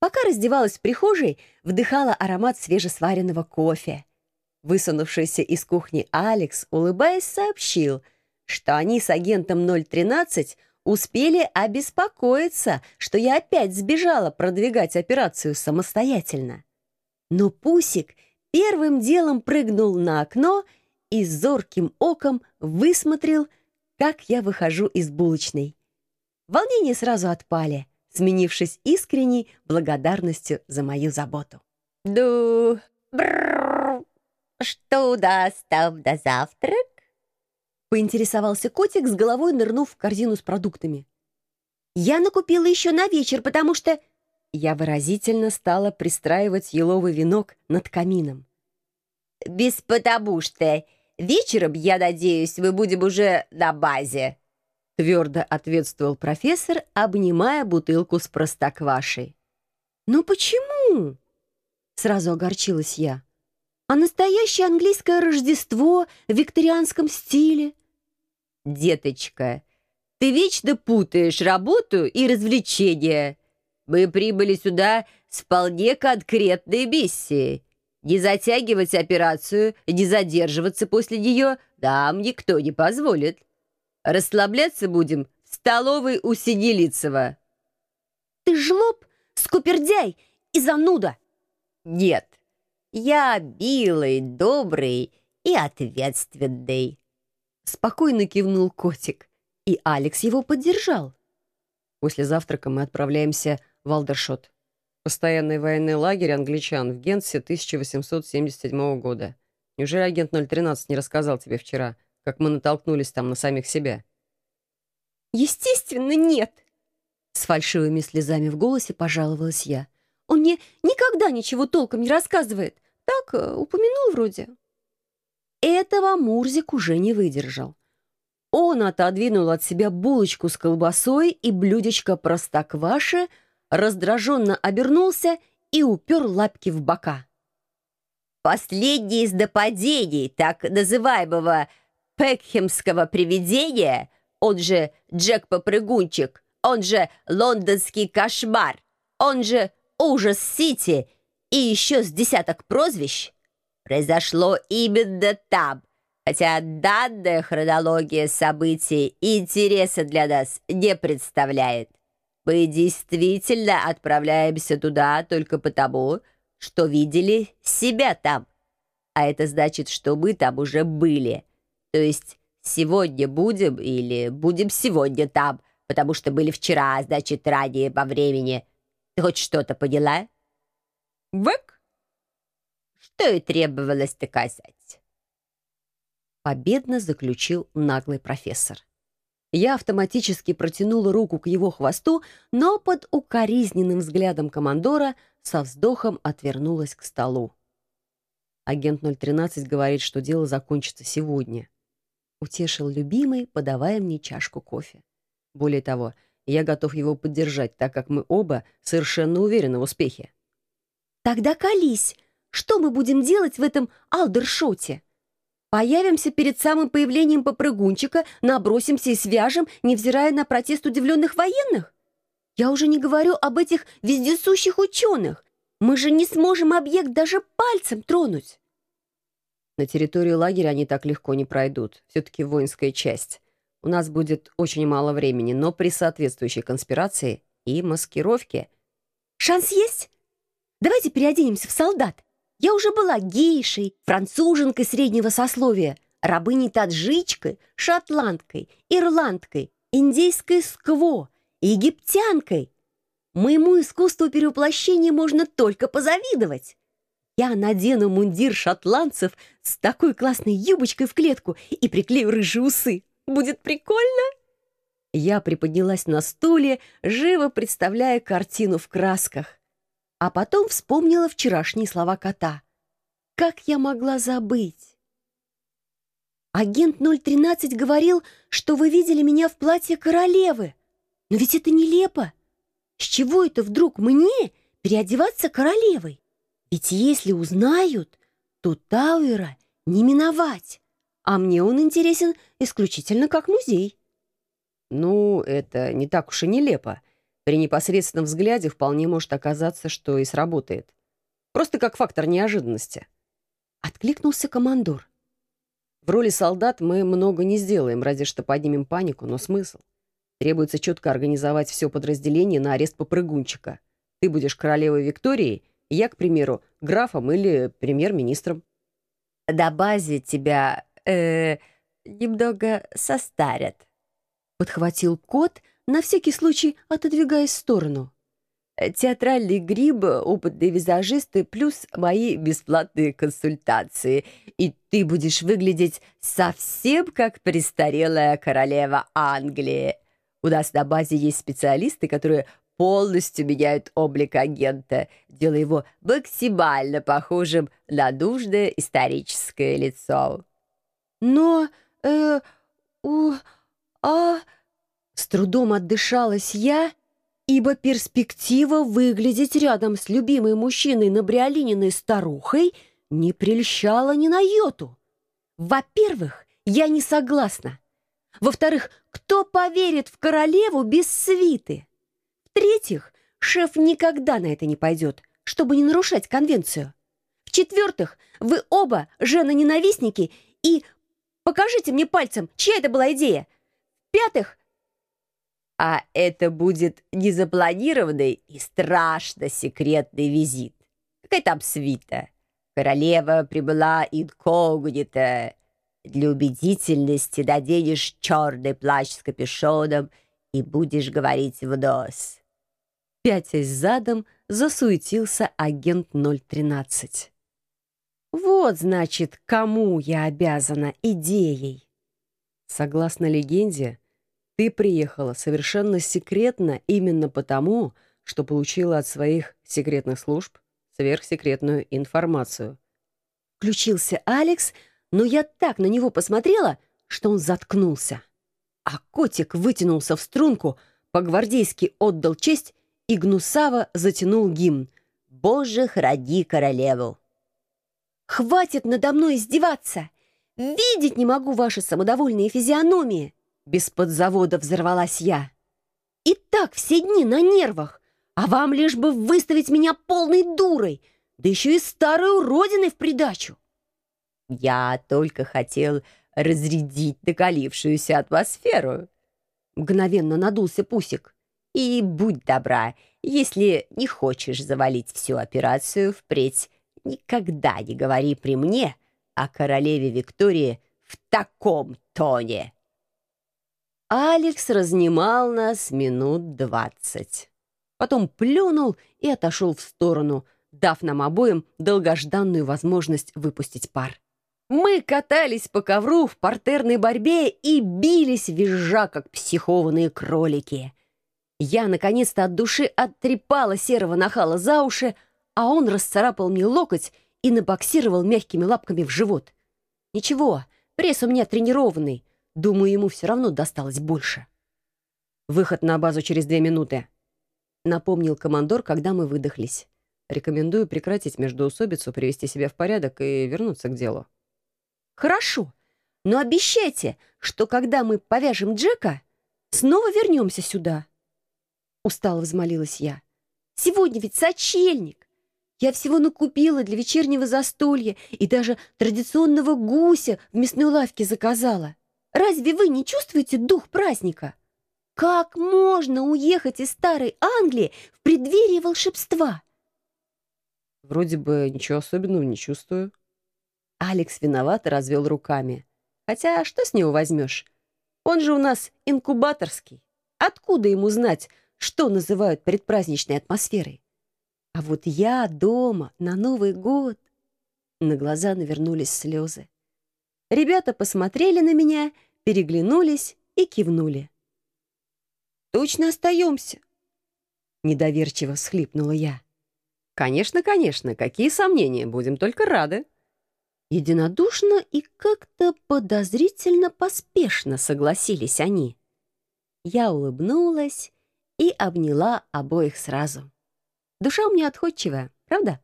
Пока раздевалась в прихожей, вдыхала аромат свежесваренного кофе. Высунувшийся из кухни Алекс, улыбаясь, сообщил, что они с агентом 013 успели обеспокоиться, что я опять сбежала продвигать операцию самостоятельно. Но Пусик первым делом прыгнул на окно и зорким оком высмотрел, как я выхожу из булочной. Волнения сразу отпали, сменившись искренней благодарностью за мою заботу. «Ну, бррр, что у нас там на завтрак?» — поинтересовался котик, с головой нырнув в корзину с продуктами. «Я накупила еще на вечер, потому что...» Я выразительно стала пристраивать еловый венок над камином. «Без потому что вечером, я надеюсь, мы будем уже на базе», — твердо ответствовал профессор, обнимая бутылку с простоквашей. «Ну почему?» — сразу огорчилась я. «А настоящее английское Рождество в викторианском стиле?» «Деточка, ты вечно путаешь работу и развлечения. Мы прибыли сюда с вполне конкретной миссией. Не затягивать операцию, не задерживаться после нее нам никто не позволит. Расслабляться будем в столовой у Синелицева». «Ты жлоб, скупердяй и зануда!» «Нет, я милый, добрый и ответственный», — спокойно кивнул котик, и Алекс его поддержал. После завтрака мы отправляемся в Алдершот, постоянный военный лагерь англичан в Гентсе 1877 года. Неужели агент 013 не рассказал тебе вчера, как мы натолкнулись там на самих себя?» «Естественно, нет!» С фальшивыми слезами в голосе пожаловалась я. «Он мне никогда ничего толком не рассказывает. Так, упомянул вроде». Этого Мурзик уже не выдержал. Он отодвинул от себя булочку с колбасой и блюдечко простокваши, раздраженно обернулся и упер лапки в бока. «Последнее из нападений так называемого пекхемского привидения, он же Джек-попрыгунчик, он же лондонский кошмар, он же ужас-сити и еще с десяток прозвищ, произошло именно там, хотя данная хронология событий интереса для нас не представляет. Мы действительно отправляемся туда только потому, что видели себя там. А это значит, что мы там уже были. То есть сегодня будем или будем сегодня там, потому что были вчера, а значит, ранее по времени. Ты хоть что-то поняла?» «Вэк!» Что и требовалось доказать. Победно заключил наглый профессор. Я автоматически протянула руку к его хвосту, но под укоризненным взглядом командора со вздохом отвернулась к столу. Агент 013 говорит, что дело закончится сегодня. Утешил любимый, подавая мне чашку кофе. Более того, я готов его поддержать, так как мы оба совершенно уверены в успехе. «Тогда колись! Что мы будем делать в этом Алдершоте? Появимся перед самым появлением попрыгунчика, набросимся и свяжем, невзирая на протест удивленных военных? Я уже не говорю об этих вездесущих ученых. Мы же не сможем объект даже пальцем тронуть». На территорию лагеря они так легко не пройдут. Все-таки воинская часть. У нас будет очень мало времени, но при соответствующей конспирации и маскировке... «Шанс есть? Давайте переоденемся в солдат. Я уже была гейшей, француженкой среднего сословия, рабыней-таджичкой, шотландкой, ирландкой, индейской скво, египтянкой. Моему искусству перевоплощения можно только позавидовать. Я надену мундир шотландцев с такой классной юбочкой в клетку и приклею рыжие усы. Будет прикольно?» Я приподнялась на стуле, живо представляя картину в красках. А потом вспомнила вчерашние слова кота. Как я могла забыть? «Агент 013 говорил, что вы видели меня в платье королевы. Но ведь это нелепо. С чего это вдруг мне переодеваться королевой? Ведь если узнают, то Тауэра не миновать, а мне он интересен исключительно как музей». Ну, это не так уж и нелепо. При непосредственном взгляде вполне может оказаться, что и сработает. Просто как фактор неожиданности. Откликнулся командор. В роли солдат мы много не сделаем, разве что поднимем панику, но смысл? Требуется четко организовать все подразделение на арест попрыгунчика. Ты будешь королевой Викторией, я, к примеру, графом или премьер-министром. На базе тебя немного состарят. Подхватил кот, на всякий случай отодвигаясь в сторону. Театральный грим, опытные визажисты, плюс мои бесплатные консультации. И ты будешь выглядеть совсем как престарелая королева Англии. У нас на базе есть специалисты, которые полностью меняют облик агента, делая его максимально похожим на нужное историческое лицо. Но, с трудом отдышалась я, ибо перспектива выглядеть рядом с любимой мужчиной набриолининой старухой не прельщала ни на йоту. Во-первых, я не согласна. Во-вторых, кто поверит в королеву без свиты? В-третьих, шеф никогда на это не пойдет, чтобы не нарушать конвенцию. В-четвертых, вы оба женоненавистники, и покажите мне пальцем, чья это была идея. В-пятых, а это будет незапланированный и страшно секретный визит. Какая там свита? Королева прибыла инкогнито. Для убедительности наденешь черный плащ с капюшоном и будешь говорить в нос. Пятясь задом, засуетился агент 013. Вот, значит, кому я обязана идеей. Согласно легенде, ты приехала совершенно секретно именно потому, что получила от своих секретных служб сверхсекретную информацию. Включился Алекс, но я так на него посмотрела, что он заткнулся. А котик вытянулся в струнку, по-гвардейски отдал честь и гнусаво затянул гимн. «Боже, храни королеву!» «Хватит надо мной издеваться! Видеть не могу ваши самодовольные физиономии!» Без подзавода взорвалась я. «И так все дни на нервах, а вам лишь бы выставить меня полной дурой, да еще и старой уродиной в придачу!» «Я только хотел разрядить накалившуюся атмосферу», — мгновенно надулся Пусик. «И будь добра, если не хочешь завалить всю операцию, впредь никогда не говори при мне о королеве Виктории в таком тоне». Алекс разнимал нас минут 20. Потом плюнул и отошел в сторону, дав нам обоим долгожданную возможность выпустить пар. Мы катались по ковру в партерной борьбе и бились, визжа, как психованные кролики. Я, наконец-то, от души оттрепала серого нахала за уши, а он расцарапал мне локоть и набоксировал мягкими лапками в живот. Ничего, пресс у меня тренированный. Думаю, ему все равно досталось больше. «Выход на базу через 2 минуты», — напомнил командор, когда мы выдохлись. «Рекомендую прекратить междоусобицу, привести себя в порядок и вернуться к делу». «Хорошо, но обещайте, что когда мы повяжем Джека, снова вернемся сюда». Устало взмолилась я. «Сегодня ведь сочельник. Я всего накупила для вечернего застолья и даже традиционного гуся в мясной лавке заказала. Разве вы не чувствуете дух праздника? Как можно уехать из старой Англии в преддверии волшебства?» «Вроде бы ничего особенного не чувствую». Алекс виновато развел руками. «Хотя что с него возьмешь? Он же у нас инкубаторский. Откуда ему знать, что называют предпраздничной атмосферой? А вот я дома на Новый год...» На глаза навернулись слезы. Ребята посмотрели на меня, переглянулись и кивнули. «Точно остаемся?» Недоверчиво всхлипнула я. «Конечно, конечно. Какие сомнения? Будем только рады». Единодушно и как-то подозрительно поспешно согласились они. Я улыбнулась и обняла обоих сразу. Душа у меня отходчивая, правда?